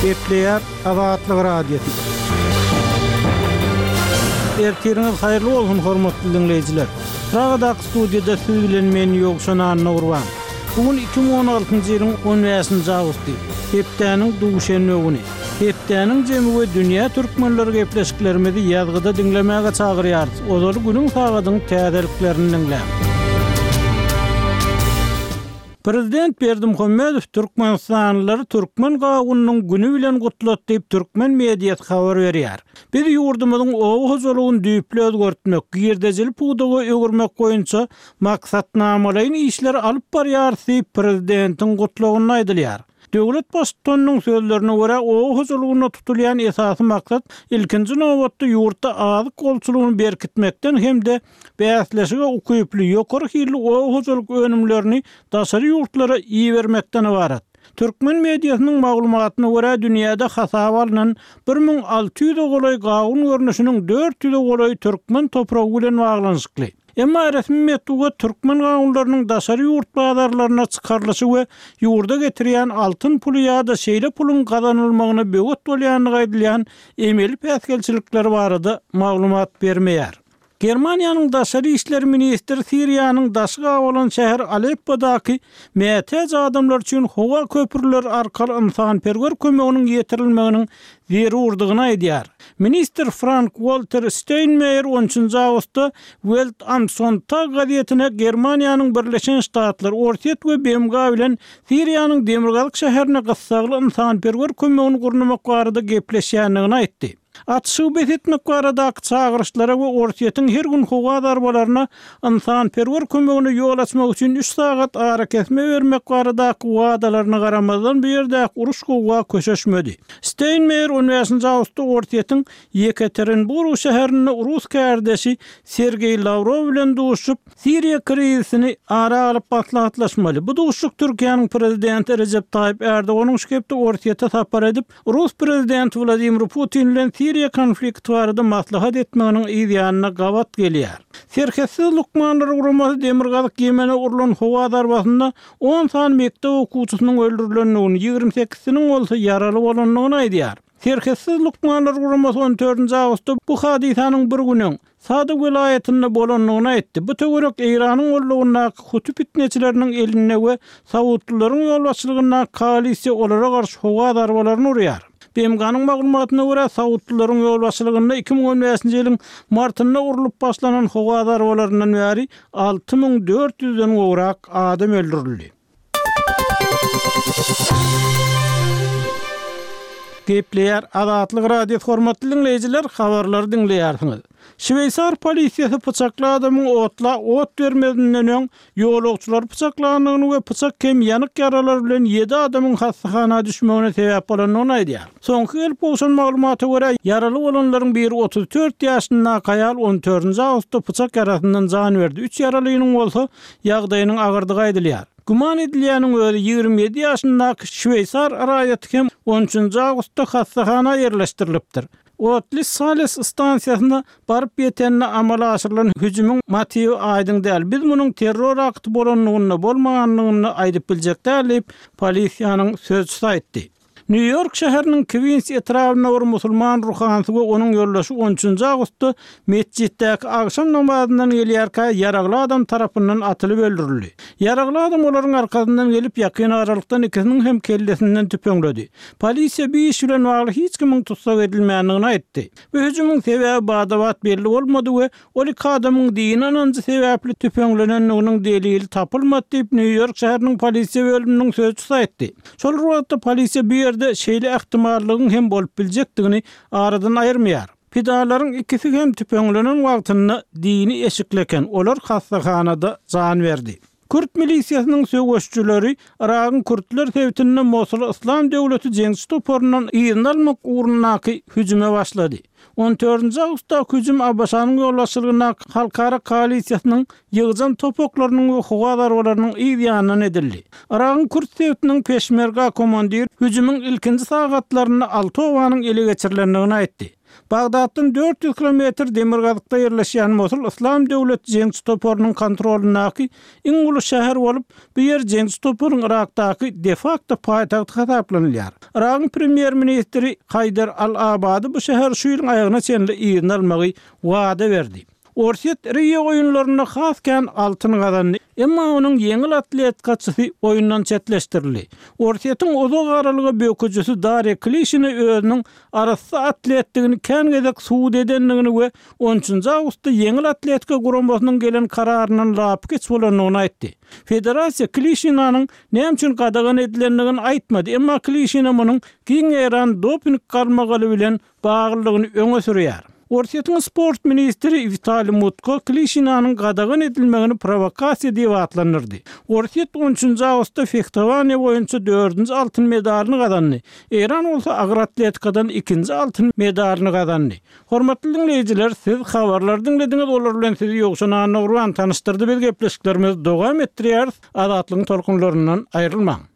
Gepleýär Azatlyk radiosu. Ertiriniz haýyrly bolsun hormatly dinleýijiler. Pragadak studiýada siz bilen men Ýogşan Nurwan. Bugun 2016-njy ýylyň 10-njy awgusty. Hepdeniň duşanly güni. Hepdeniň jemy we dünýä türkmenleri gepleşiklerimizi ýazgyda dinlemäge çagyrýar. Ozal günüň sagadyň täzeliklerini dinläp. Prezident Berdimuhammedow Türkmenistanlıları Türkmen gawynyň günü bilen gutlat diýip türkmen mediýasy habar berýär. Biz ýurdumyzyň owy hozurlygyny düýpli özgertmek, girdejil puwdaga öwürmek goýunça maksatnamalaryň işleri alyp barýar diýip prezidentiň gutlagyny aýdylýar. Döwlet başçysynyň sözlerine görä, owy hozurlygyna tutulýan esasy maksat ilkinji nowatda ýurtda azyk golçulugyny berkitmekden hemde bäsleşige ukyply ýokary hili owy hozurlyk önümlerini daşary ýurtlara iýermekden ibaret. Türkmen mediýasynyň maglumatyna görä dünýäde hasaba alynan 1600 golay gawun görnüşiniň 400 golay türkmen topragy bilen baglanyşykly. Emma resmi metoda türkmen gawunlarynyň daşary ýurt bazarlaryna çykarlyşy we ýurda getirýän altyn puly ýa-da şeýle pulun gazanylmagyna böwet bolýanyny aýdylýan emeli päsgelçilikleri barada maglumat bermeýär. Germaniýanyň daşary işler ministri Siriýanyň daşy awalan şäher Aleppodaky mätäç adamlar üçin howa köpürler arkaly insanperwer kömeginiň ýetirilmeginiň zerurdygyny aýdýar. Minister Frank-Walter Steinmeier 10-njy awgustda Welt am Sonntag gazetine Germaniýanyň Birleşen Ştatlar ortat we BMG bilen Siriýanyň demirgalyk şäherine gyssagly insanperwer kömegini gurnamak barada gepleşýändigini aýtdy. Atşyp etmek barada çağırışlara we ortatyň her gün howa darbalaryna insanperwer kömegini ýol açmak üçin 3 sagat ara kesme bermek barada wagdalaryna garamazdan bu ýerde uruş gowa köşeşmedi. Steinmeier 10-njy awgustda ortatyň Yekaterinburg şäherine Rus kärdeşi Sergey Lavrov bilen duşup Siriýa krizisini ara alyp batlatlaşmaly. Bu duşuk Türkiýanyň prezidenti Recep Tayyip Erdoganyň şekipde ortatyta tapar edip Rus prezidenti Vladimir Putin bilen Siriýa konflikti barada maslahat etmeginiň ideýanyna gawat gelýär. Serhessiz Lukmanlar guramasy demirgalyk gemene urulan howa darbasynda 10 san mektep okuwçysynyň öldürilendigini, 28-siniň bolsa yaraly bolanlygyny aýdýar. Serhessiz Lukmanlar guramasy 14-njy awgustda bu hadisanyň bir günüň Sadyk vilayetinde bolanlygyny aýtdy. Bu töwerek Iranyň ullugyna hutup fitneçileriniň eline we Sawutlylaryň ýolbaşçylygyna koalisiýa olara garşy howa darbalaryny urýar. BMG-nyň maglumatyna görä Sawutlylaryň ýolbaşçylygynda 2015-nji ýylyň martynda urulup başlanan howa darbalaryndan bäri 6400-den gowrak adam öldürildi. Gepleýär Azatlyk radio hormatly dinleýijiler, habarlary dinleýärsiňiz. Şweýsar polisiýasy pyçakly adamyň ot bermedinden öň ýolagçylar pyçaklanyny we pyçak kem ýanyk yaralar bilen 7 adamyň hastahanada düşmegine sebäp bolanyny aýdýar. Soňky gelip bolşan maglumaty görä yaraly bolanlaryň biri 34 ýaşynda aýal 14-nji awgustda pyçak yarasyndan jan berdi. 3 yaralynyň bolsa ýagdaýynyň agyrdygy aýdylýar. Guman edilýäniň özi 27 ýaşyndaky Şweýsar raýaty 13-nji awgustda hastahana ýerleşdirilipdir. Otlis Sales stansiýasyna baryp ýetenine amala aşyrylan hüjümüň motiwi aýdyň däl. Biz munyň terror akty bolanlygyny bolmaganlygyny aýdyp biljek däl, polisiýanyň sözçüsi aýtdy. New York şäheriniň Queens etrawyna bir musulman ruhansy we onuň ýoldaşy 13-njy awgustda mesciddäki agşam namazyndan gelýärkä yaragly adam tarapyndan atylyp öldürildi. Yaragly adam olaryň arkasyndan gelip ýakyn aralykdan ikisiniň hem kellesinden tüpeňledi. Polisiýa bu iş bilen bagly hiç kimiň tutsak edilmänligini aýtdy. Bu hüjümüň sebäbi badawat belli bolmady we ol iki adamyň dini ananjy sebäpli tüpeňlenenliginiň delili tapylmady diýip New York şäheriniň polisiýa bölüminiň sözçüsi aýtdy. Şol wagtda polisiýa bu ýerde şeýle ähtimallygyň hem bolup biljekdigini aradan aýyrmaýar. Pidalaryň ikisi hem tüpeňlenen wagtyny dini eşikleken, olar hastahanada jan berdi. Kürt milisiýasynyň söwüşçüleri Iraqyň Kürtler tewtini Mosul Islam döwleti jeňsi toporundan ýygnalmak uğrunaky hüjüme başlady. 14-nji awgustda hüjüm Abbasanyň ýolbaşçylygyna halkara koalisiýasynyň ýygyjan topoklarynyň we howa darbalarynyň ideýanyny edildi. Iraqyň Kürt tewtiniň peşmerga komandiri hüjümüň ilkinji sagatlaryny 6 owanyň ele geçirilendigini aýtdy. Bagdatdan 400 kilometr demirgazykda yerleşýän Mosul İslam Döwleti jeňsi toporunyň kontrolundaky iň uly şäher bolup, bu yer jeňsi toporunyň Irakdaky de facto paýtagy hasaplanýar. Irak premier ministri Haydar al-Abadi bu şäher şu ýylyň aýagyna çenli ýygyny almagy wada berdi. Orsiýet Rio oýunlaryna hasken altyn gazandy. Emma onuň ýeňil atletikaçysy oýundan çetleşdirildi. Orsiýetiň uzak aralygy böküjüsi Darya Klishina özüniň arasy atletligini kengedek suwd edenligini we 13-nji awgustda ýeňil atletika guramasynyň gelen kararyndan lap geç bolanyny aýtdy. Federasiýa Klishinanyň näme üçin gadagan edilenligini aýtmady, emma Klishina munyň giň eran doping garmagaly bilen baglylygyny öňe sürýär. Orsiýetiň sport ministri Vitaliy Mutko Klishinanyň gadagan edilmegini provokasiýa diýip atlandyrdy. Orsiýet 13-nji awgustda fehtowania boýunça 4-nji altyn medalyny gazandy. Eran bolsa agyr atletikadan 2-nji altyn medalyny gazandy. Hormatly dinleýijiler, siz habarlar dinlediňiz, olar bilen sizi ýokşan Nurwan tanışdyrdy. Biz gepleşiklerimiz dowam etdirýär. Azatlygyň tolkunlaryndan aýrylmaň.